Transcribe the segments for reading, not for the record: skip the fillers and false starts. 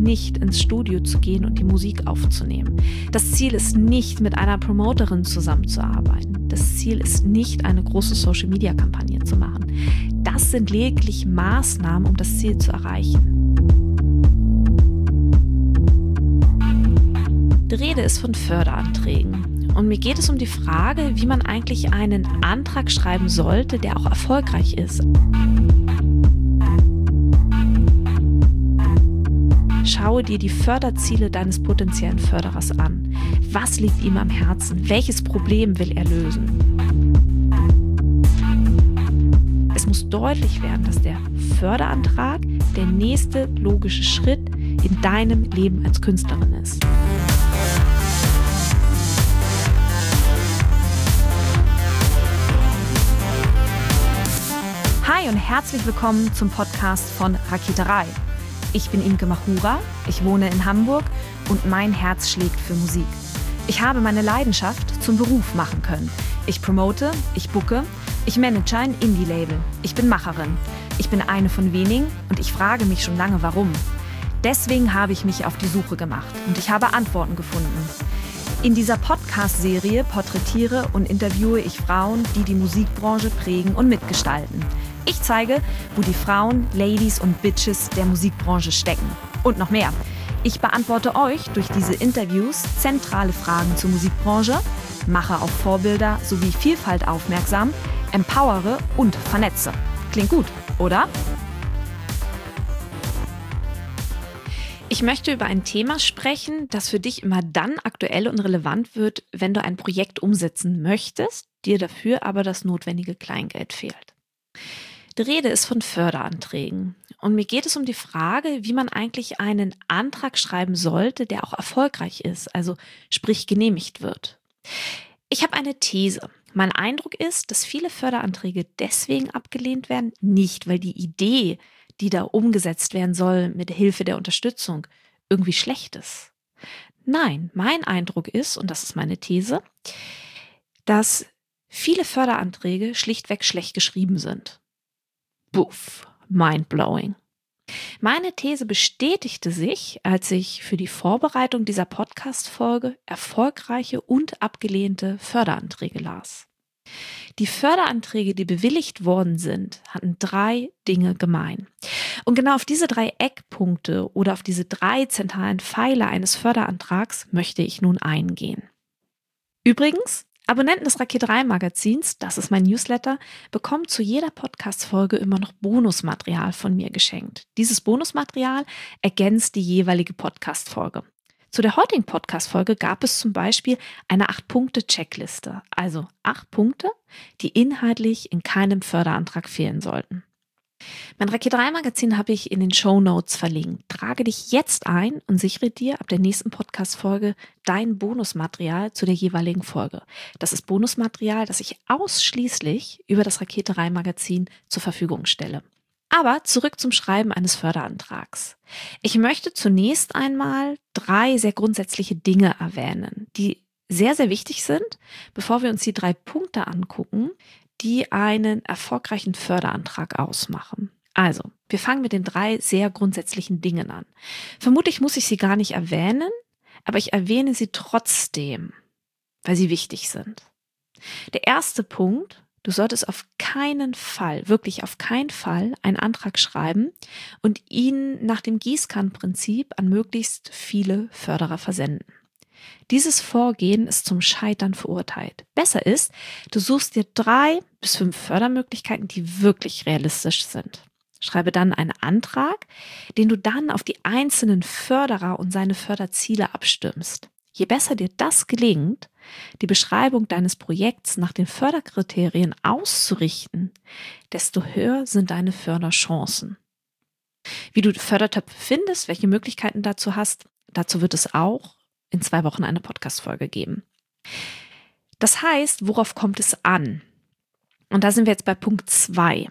nicht, ins Studio zu gehen und die Musik aufzunehmen. Das Ziel ist nicht, mit einer Promoterin zusammenzuarbeiten. Das Ziel ist nicht, eine große Social-Media-Kampagne zu machen. Das sind lediglich Maßnahmen, um das Ziel zu erreichen. Die Rede ist von Förderanträgen. Und mir geht es um die Frage, wie man eigentlich einen Antrag schreiben sollte, der auch erfolgreich ist. Schaue dir die Förderziele deines potenziellen Förderers an. Was liegt ihm am Herzen? Welches Problem will er lösen? Es muss deutlich werden, dass der Förderantrag der nächste logische Schritt in deinem Leben als Künstlerin ist. Hi und herzlich willkommen zum Podcast von Raketerei. Ich bin Imke Machura, ich wohne in Hamburg und mein Herz schlägt für Musik. Ich habe meine Leidenschaft zum Beruf machen können. Ich promote, ich booke, ich manage ein Indie-Label. Ich bin Macherin. Ich bin eine von wenigen und ich frage mich schon lange, warum. Deswegen habe ich mich auf die Suche gemacht und ich habe Antworten gefunden. In dieser Podcast-Serie porträtiere und interviewe ich Frauen, die die Musikbranche prägen und mitgestalten. Ich zeige, wo die Frauen, Ladies und Bitches der Musikbranche stecken. Und noch mehr. Ich beantworte euch durch diese Interviews zentrale Fragen zur Musikbranche, mache auf Vorbilder sowie Vielfalt aufmerksam, empowere und vernetze. Klingt gut, oder? Ich möchte über ein Thema sprechen, das für dich immer dann aktuell und relevant wird, wenn du ein Projekt umsetzen möchtest, dir dafür aber das notwendige Kleingeld fehlt. Die Rede ist von Förderanträgen. Und mir geht es um die Frage, wie man eigentlich einen Antrag schreiben sollte, der auch erfolgreich ist, also sprich genehmigt wird. Ich habe eine These. Mein Eindruck ist, dass viele Förderanträge deswegen abgelehnt werden, nicht weil die Idee, die da umgesetzt werden soll mit Hilfe der Unterstützung, irgendwie schlecht ist. Nein, mein Eindruck ist, und das ist meine These, dass viele Förderanträge schlichtweg schlecht geschrieben sind. Buff, mindblowing. Meine These bestätigte sich, als ich für die Vorbereitung dieser Podcast-Folge erfolgreiche und abgelehnte Förderanträge las. Die Förderanträge, die bewilligt worden sind, hatten 3 Dinge gemein. Und genau auf diese 3 Eckpunkte oder auf diese 3 zentralen Pfeiler eines Förderantrags möchte ich nun eingehen. Übrigens, Abonnenten des Raketerei-Magazins, das ist mein Newsletter, bekommen zu jeder Podcast-Folge immer noch Bonusmaterial von mir geschenkt. Dieses Bonusmaterial ergänzt die jeweilige Podcast-Folge. Zu der heutigen Podcast-Folge gab es zum Beispiel eine 8-Punkte-Checkliste, also 8 Punkte, die inhaltlich in keinem Förderantrag fehlen sollten. Mein Raketerei-Magazin habe ich in den Shownotes verlinkt. Trage dich jetzt ein und sichere dir ab der nächsten Podcast-Folge dein Bonusmaterial zu der jeweiligen Folge. Das ist Bonusmaterial, das ich ausschließlich über das Raketerei-Magazin zur Verfügung stelle. Aber zurück zum Schreiben eines Förderantrags. Ich möchte zunächst einmal 3 sehr grundsätzliche Dinge erwähnen, die sehr, sehr wichtig sind, bevor wir uns die 3 Punkte angucken, die einen erfolgreichen Förderantrag ausmachen. Also, wir fangen mit den 3 sehr grundsätzlichen Dingen an. Vermutlich muss ich sie gar nicht erwähnen, aber ich erwähne sie trotzdem, weil sie wichtig sind. Der erste Punkt: Du solltest auf keinen Fall, wirklich auf keinen Fall einen Antrag schreiben und ihn nach dem Gießkannenprinzip an möglichst viele Förderer versenden. Dieses Vorgehen ist zum Scheitern verurteilt. Besser ist, du suchst dir 3 bis 5 Fördermöglichkeiten, die wirklich realistisch sind. Schreibe dann einen Antrag, den du dann auf die einzelnen Förderer und seine Förderziele abstimmst. Je besser dir das gelingt, die Beschreibung deines Projekts nach den Förderkriterien auszurichten, desto höher sind deine Förderchancen. Wie du Fördertöpfe findest, welche Möglichkeiten dazu hast, dazu wird es auch in 2 Wochen eine Podcast-Folge geben. Das heißt, worauf kommt es an? Und da sind wir jetzt bei Punkt 2.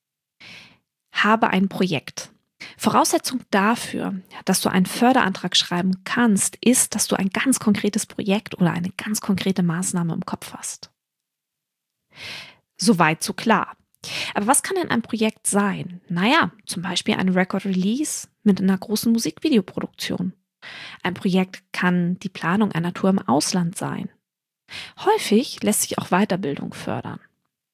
Habe ein Projekt. Voraussetzung dafür, dass du einen Förderantrag schreiben kannst, ist, dass du ein ganz konkretes Projekt oder eine ganz konkrete Maßnahme im Kopf hast. Soweit so klar. Aber was kann denn ein Projekt sein? Naja, zum Beispiel ein Record Release mit einer großen Musikvideoproduktion. Ein Projekt kann die Planung einer Tour im Ausland sein. Häufig lässt sich auch Weiterbildung fördern.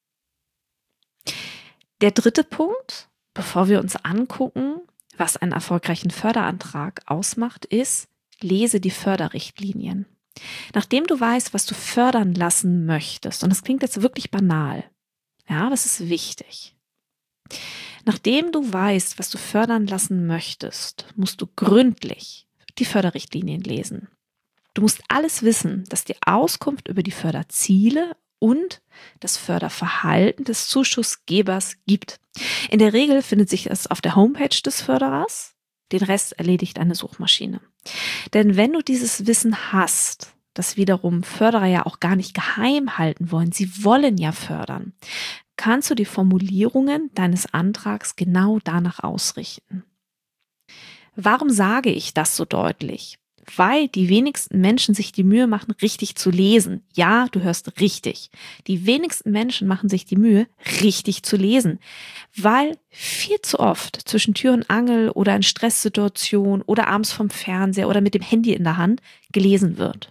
Der dritte Punkt, bevor wir uns angucken, was einen erfolgreichen Förderantrag ausmacht, ist, lese die Förderrichtlinien. Nachdem du weißt, was du fördern lassen möchtest, und das klingt jetzt wirklich banal, ja, das ist wichtig. Nachdem du weißt, was du fördern lassen möchtest, musst du gründlich die Förderrichtlinien lesen. Du musst alles wissen, das dir Auskunft über die Förderziele und das Förderverhalten des Zuschussgebers gibt. In der Regel findet sich das auf der Homepage des Förderers. Den Rest erledigt eine Suchmaschine. Denn wenn du dieses Wissen hast, das wiederum Förderer ja auch gar nicht geheim halten wollen, sie wollen ja fördern, kannst du die Formulierungen deines Antrags genau danach ausrichten. Warum sage ich das so deutlich? Weil die wenigsten Menschen sich die Mühe machen, richtig zu lesen. Ja, du hörst richtig. Die wenigsten Menschen machen sich die Mühe, richtig zu lesen, weil viel zu oft zwischen Tür und Angel oder in Stresssituationen oder abends vom Fernseher oder mit dem Handy in der Hand gelesen wird.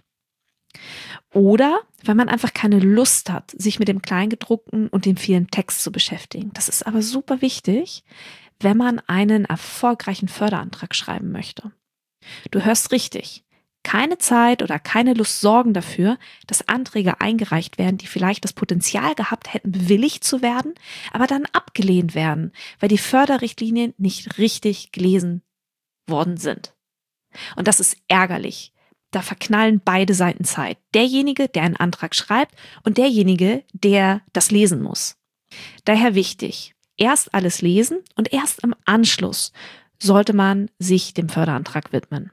Oder weil man einfach keine Lust hat, sich mit dem Kleingedruckten und dem vielen Text zu beschäftigen. Das ist aber super wichtig, wenn man einen erfolgreichen Förderantrag schreiben möchte. Du hörst richtig. Keine Zeit oder keine Lust sorgen dafür, dass Anträge eingereicht werden, die vielleicht das Potenzial gehabt hätten, bewilligt zu werden, aber dann abgelehnt werden, weil die Förderrichtlinien nicht richtig gelesen worden sind. Und das ist ärgerlich. Da verknallen beide Seiten Zeit. Derjenige, der einen Antrag schreibt und derjenige, der das lesen muss. Daher wichtig, erst alles lesen und erst im Anschluss sollte man sich dem Förderantrag widmen.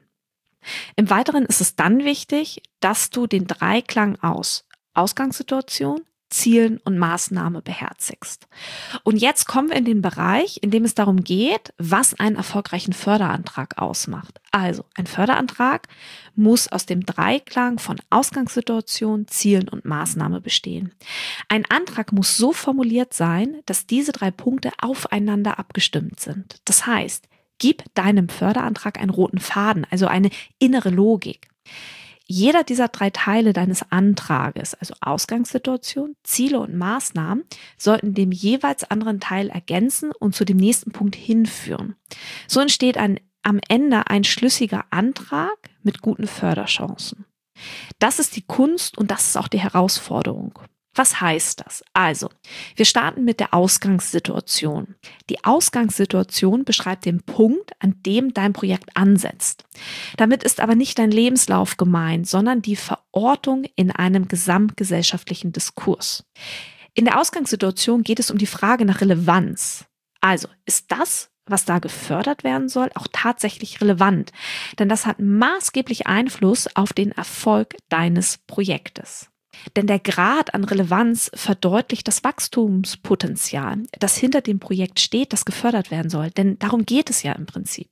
Im Weiteren ist es dann wichtig, dass du den Dreiklang aus Ausgangssituation, Zielen und Maßnahme beherzigst. Und jetzt kommen wir in den Bereich, in dem es darum geht, was einen erfolgreichen Förderantrag ausmacht. Also ein Förderantrag muss aus dem Dreiklang von Ausgangssituation, Zielen und Maßnahme bestehen. Ein Antrag muss so formuliert sein, dass diese 3 Punkte aufeinander abgestimmt sind. Das heißt, gib deinem Förderantrag einen roten Faden, also eine innere Logik. Jeder dieser 3 Teile deines Antrages, also Ausgangssituation, Ziele und Maßnahmen, sollten dem jeweils anderen Teil ergänzen und zu dem nächsten Punkt hinführen. So entsteht am Ende ein schlüssiger Antrag mit guten Förderchancen. Das ist die Kunst und das ist auch die Herausforderung. Was heißt das? Also, wir starten mit der Ausgangssituation. Die Ausgangssituation beschreibt den Punkt, an dem dein Projekt ansetzt. Damit ist aber nicht dein Lebenslauf gemeint, sondern die Verortung in einem gesamtgesellschaftlichen Diskurs. In der Ausgangssituation geht es um die Frage nach Relevanz. Also, ist das, was da gefördert werden soll, auch tatsächlich relevant? Denn das hat maßgeblich Einfluss auf den Erfolg deines Projektes. Denn der Grad an Relevanz verdeutlicht das Wachstumspotenzial, das hinter dem Projekt steht, das gefördert werden soll. Denn darum geht es ja im Prinzip.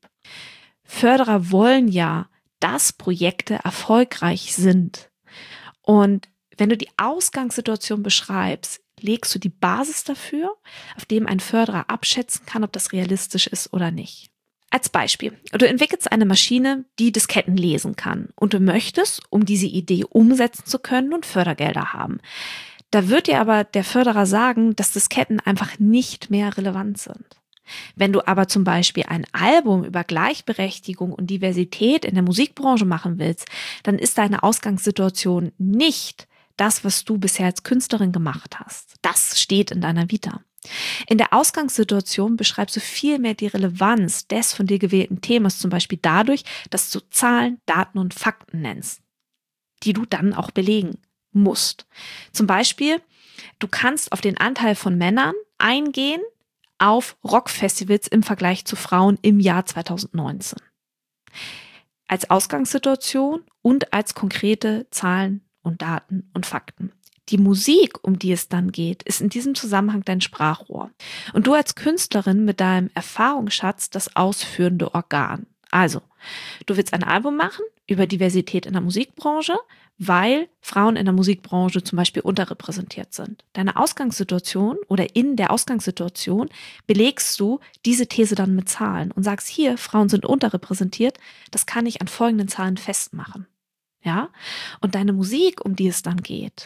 Förderer wollen ja, dass Projekte erfolgreich sind. Und wenn du die Ausgangssituation beschreibst, legst du die Basis dafür, auf dem ein Förderer abschätzen kann, ob das realistisch ist oder nicht. Als Beispiel, du entwickelst eine Maschine, die Disketten lesen kann und du möchtest, um diese Idee umsetzen zu können und Fördergelder haben. Da wird dir aber der Förderer sagen, dass Disketten einfach nicht mehr relevant sind. Wenn du aber zum Beispiel ein Album über Gleichberechtigung und Diversität in der Musikbranche machen willst, dann ist deine Ausgangssituation nicht das, was du bisher als Künstlerin gemacht hast. Das steht in deiner Vita. In der Ausgangssituation beschreibst du vielmehr die Relevanz des von dir gewählten Themas, zum Beispiel dadurch, dass du Zahlen, Daten und Fakten nennst, die du dann auch belegen musst. Zum Beispiel, du kannst auf den Anteil von Männern eingehen auf Rockfestivals im Vergleich zu Frauen im Jahr 2019. Als Ausgangssituation und als konkrete Zahlen und Daten und Fakten. Die Musik, um die es dann geht, ist in diesem Zusammenhang dein Sprachrohr. Und du als Künstlerin mit deinem Erfahrungsschatz das ausführende Organ. Also, du willst ein Album machen über Diversität in der Musikbranche. weil Frauen in der Musikbranche zum Beispiel unterrepräsentiert sind. Deine Ausgangssituation oder in der Ausgangssituation belegst du diese These dann mit Zahlen und sagst, hier, Frauen sind unterrepräsentiert, das kann ich an folgenden Zahlen festmachen. Ja? Und deine Musik, um die es dann geht,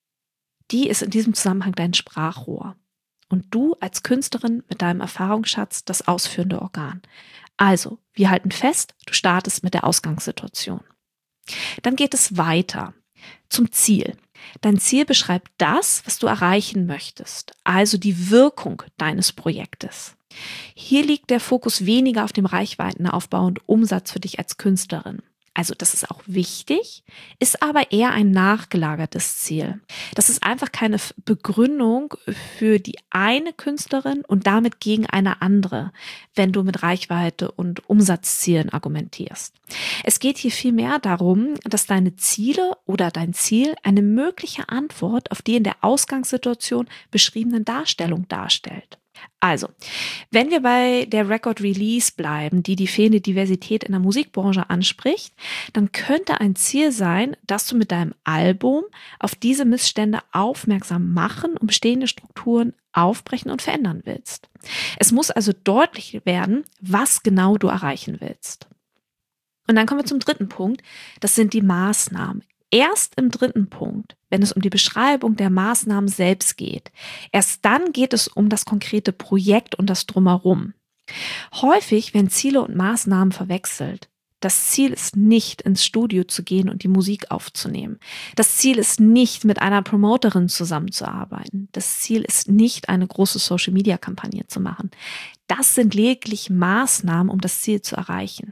die ist in diesem Zusammenhang dein Sprachrohr. Und du als Künstlerin mit deinem Erfahrungsschatz das ausführende Organ. Also, wir halten fest, du startest mit der Ausgangssituation. Dann geht es weiter zum Ziel. Dein Ziel beschreibt das, was du erreichen möchtest, also die Wirkung deines Projektes. Hier liegt der Fokus weniger auf dem Reichweitenaufbau und Umsatz für dich als Künstlerin. Also das ist auch wichtig, ist aber eher ein nachgelagertes Ziel. Das ist einfach keine Begründung für die eine Künstlerin und damit gegen eine andere, wenn du mit Reichweite und Umsatzzielen argumentierst. Es geht hier vielmehr darum, dass deine Ziele oder dein Ziel eine mögliche Antwort auf die in der Ausgangssituation beschriebenen Darstellung darstellt. Also, wenn wir bei der Record Release bleiben, die fehlende Diversität in der Musikbranche anspricht, dann könnte ein Ziel sein, dass du mit deinem Album auf diese Missstände aufmerksam machen und bestehende Strukturen aufbrechen und verändern willst. Es muss also deutlich werden, was genau du erreichen willst. Und dann kommen wir zum dritten Punkt, das sind die Maßnahmen. Erst im dritten Punkt, wenn es um die Beschreibung der Maßnahmen selbst geht, erst dann geht es um das konkrete Projekt und das Drumherum. Häufig werden Ziele und Maßnahmen verwechselt. Das Ziel ist nicht, ins Studio zu gehen und die Musik aufzunehmen. Das Ziel ist nicht, mit einer Promoterin zusammenzuarbeiten. Das Ziel ist nicht, eine große Social-Media-Kampagne zu machen. Das sind lediglich Maßnahmen, um das Ziel zu erreichen.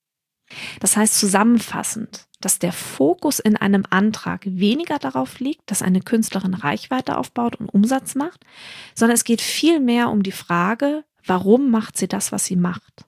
Das heißt zusammenfassend, dass der Fokus in einem Antrag weniger darauf liegt, dass eine Künstlerin Reichweite aufbaut und Umsatz macht, sondern es geht vielmehr um die Frage, warum macht sie das, was sie macht?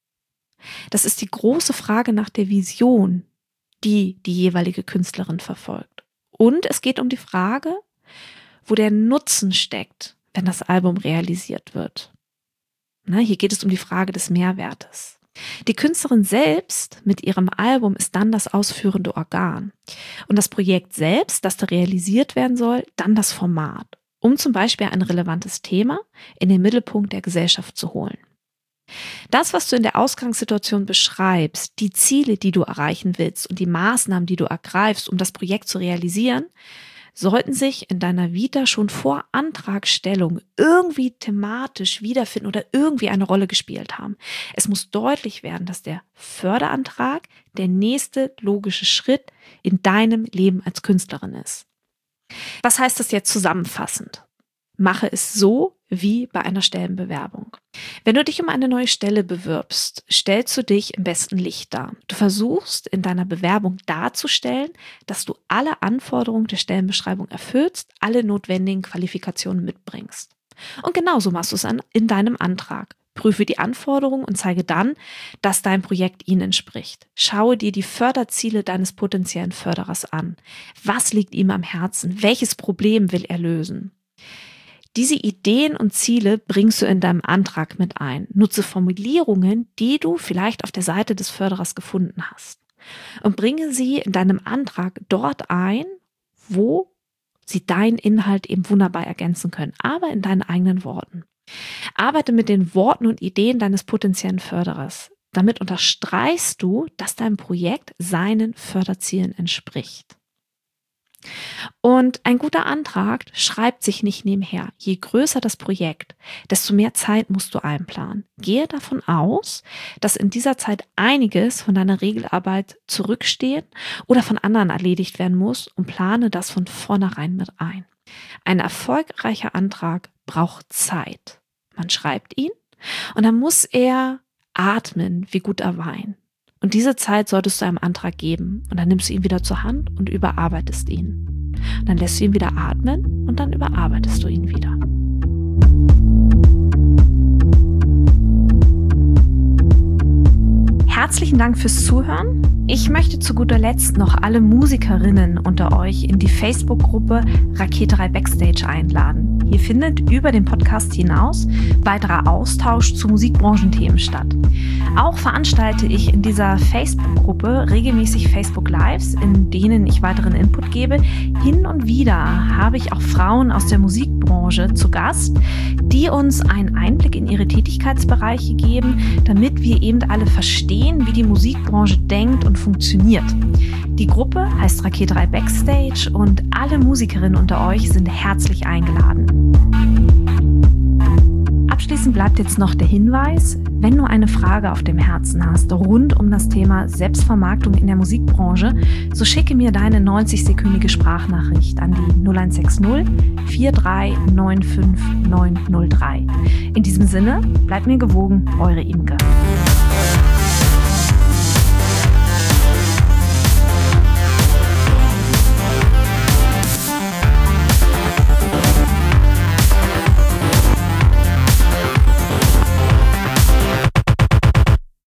Das ist die große Frage nach der Vision, die die jeweilige Künstlerin verfolgt. Und es geht um die Frage, wo der Nutzen steckt, wenn das Album realisiert wird. Hier geht es um die Frage des Mehrwertes. Die Künstlerin selbst mit ihrem Album ist dann das ausführende Organ und das Projekt selbst, das da realisiert werden soll, dann das Format, um zum Beispiel ein relevantes Thema in den Mittelpunkt der Gesellschaft zu holen. Das, was du in der Ausgangssituation beschreibst, die Ziele, die du erreichen willst und die Maßnahmen, die du ergreifst, um das Projekt zu realisieren, sollten sich in deiner Vita schon vor Antragstellung irgendwie thematisch wiederfinden oder irgendwie eine Rolle gespielt haben. Es muss deutlich werden, dass der Förderantrag der nächste logische Schritt in deinem Leben als Künstlerin ist. Was heißt das jetzt zusammenfassend? Mache es so wie bei einer Stellenbewerbung. Wenn du dich um eine neue Stelle bewirbst, stellst du dich im besten Licht dar. Du versuchst in deiner Bewerbung darzustellen, dass du alle Anforderungen der Stellenbeschreibung erfüllst, alle notwendigen Qualifikationen mitbringst. Und genauso machst du es in deinem Antrag. Prüfe die Anforderungen und zeige dann, dass dein Projekt ihnen entspricht. Schaue dir die Förderziele deines potenziellen Förderers an. Was liegt ihm am Herzen? Welches Problem will er lösen? Diese Ideen und Ziele bringst du in deinem Antrag mit ein. Nutze Formulierungen, die du vielleicht auf der Seite des Förderers gefunden hast. Und bringe sie in deinem Antrag dort ein, wo sie deinen Inhalt eben wunderbar ergänzen können, aber in deinen eigenen Worten. Arbeite mit den Worten und Ideen deines potenziellen Förderers. Damit unterstreichst du, dass dein Projekt seinen Förderzielen entspricht. Und ein guter Antrag schreibt sich nicht nebenher. Je größer das Projekt, desto mehr Zeit musst du einplanen. Gehe davon aus, dass in dieser Zeit einiges von deiner Regelarbeit zurückstehen oder von anderen erledigt werden muss und plane das von vornherein mit ein. Ein erfolgreicher Antrag braucht Zeit. Man schreibt ihn und dann muss er atmen wie guter Wein. Und diese Zeit solltest du einem Antrag geben und dann nimmst du ihn wieder zur Hand und überarbeitest ihn. Und dann lässt du ihn wieder atmen und dann überarbeitest du ihn wieder. Herzlichen Dank fürs Zuhören. Ich möchte zu guter Letzt noch alle Musikerinnen unter euch in die Facebook-Gruppe Raketerei Backstage einladen. Hier findet über den Podcast hinaus weiterer Austausch zu Musikbranchenthemen statt. Auch veranstalte ich in dieser Facebook-Gruppe regelmäßig Facebook-Lives, in denen ich weiteren Input gebe. Hin und wieder habe ich auch Frauen aus der Musikbranche zu Gast, die uns einen Einblick in ihre Tätigkeitsbereiche geben, damit wir eben alle verstehen, wie die Musikbranche denkt und funktioniert. Die Gruppe heißt Raketerei Backstage und alle Musikerinnen unter euch sind herzlich eingeladen. Abschließend bleibt jetzt noch der Hinweis, wenn du eine Frage auf dem Herzen hast rund um das Thema Selbstvermarktung in der Musikbranche, so schicke mir deine 90-sekündige Sprachnachricht an die 0160 43 95 903. In diesem Sinne, bleibt mir gewogen, eure Imke.